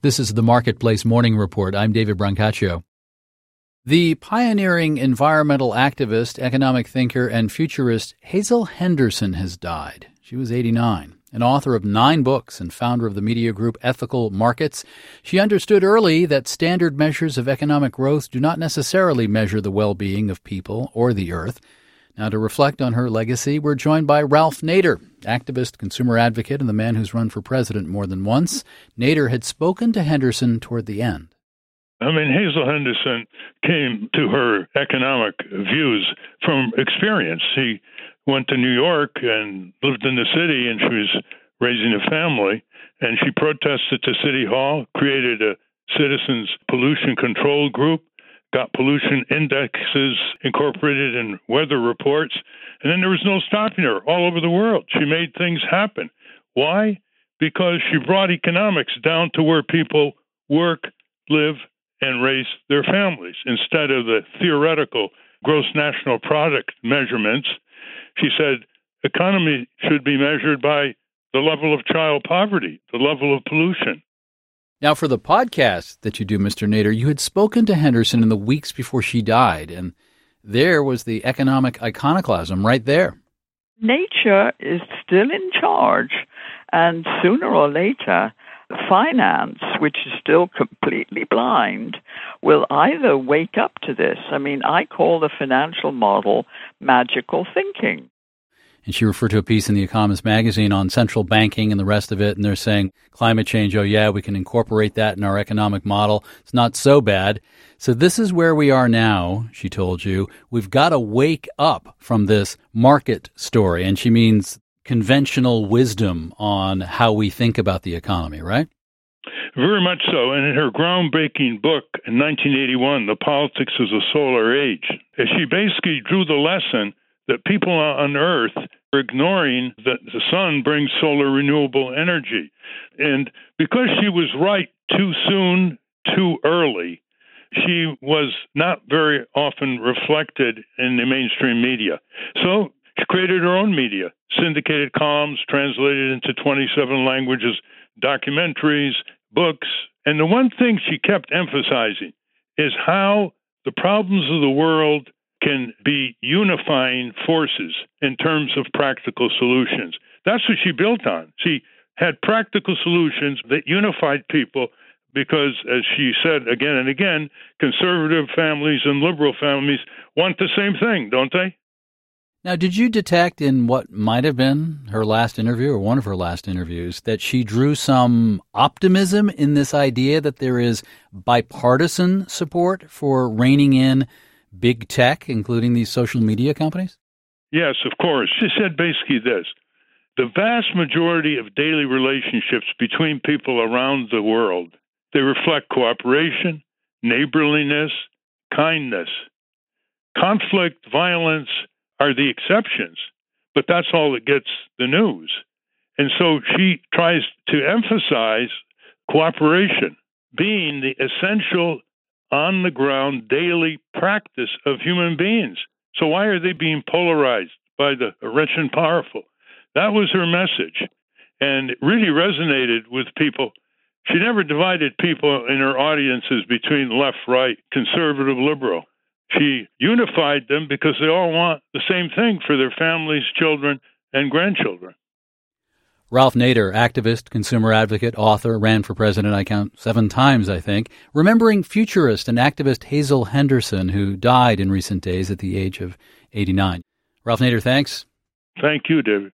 This is the Marketplace Morning Report. I'm David Brancaccio. The pioneering environmental activist, economic thinker, and futurist Hazel Henderson has died. She was 89. An author of 9 books and founder of the media group Ethical Markets, she understood early that standard measures of economic growth do not necessarily measure the well-being of people or the earth. Now, to reflect on her legacy, we're joined by Ralph Nader, activist, consumer advocate, and the man who's run for president more than once. Nader had spoken to Henderson toward the end. Hazel Henderson came to her economic views from experience. She went to New York and lived in the city, and she was raising a family. And she protested to City Hall, created a citizens pollution control group, got pollution indexes incorporated in weather reports, and then there was no stopping her all over the world. She made things happen. Why? Because she brought economics down to where people work, live, and raise their families instead of the theoretical gross national product measurements. She said economy should be measured by the level of child poverty, the level of pollution. Now, for the podcast that you do, Mr. Nader, you had spoken to Henderson in the weeks before she died, and there was the economic iconoclasm right there. Nature is still in charge, and sooner or later, finance, which is still completely blind, will either wake up to this. I call the financial model magical thinking. And she referred to a piece in The Economist magazine on central banking and the rest of it, and they're saying climate change, oh yeah, we can incorporate that in our economic model. It's not so bad. So this is where we are now, she told you. We've got to wake up from this market story. And she means conventional wisdom on how we think about the economy, right? Very much so. And in her groundbreaking book in 1981, The Politics of the Solar Age, she basically drew the lesson that people on Earth are ignoring that the sun brings solar renewable energy. And because she was right too soon, too early, she was not very often reflected in the mainstream media. So she created her own media, syndicated columns, translated into 27 languages, documentaries, books. And the one thing she kept emphasizing is how the problems of the world can be unifying forces in terms of practical solutions. That's what she built on. She had practical solutions that unified people because, as she said again and again, conservative families and liberal families want the same thing, don't they? Now, did you detect in what might have been her last interview or one of her last interviews that she drew some optimism in this idea that there is bipartisan support for reining in big tech, including these social media companies? Yes, of course. She said basically this: the vast majority of daily relationships between people around the world, they reflect cooperation, neighborliness, kindness. Conflict, violence are the exceptions, but that's all that gets the news. And so she tries to emphasize cooperation being the essential on-the-ground daily practice of human beings. So why are they being polarized by the rich and powerful? That was her message, and it really resonated with people. She never divided people in her audiences between left, right, conservative, liberal. She unified them because they all want the same thing for their families, children, and grandchildren. Ralph Nader, activist, consumer advocate, author, ran for president, I count 7 times, I think, remembering futurist and activist Hazel Henderson, who died in recent days at the age of 89. Ralph Nader, thanks. Thank you, David.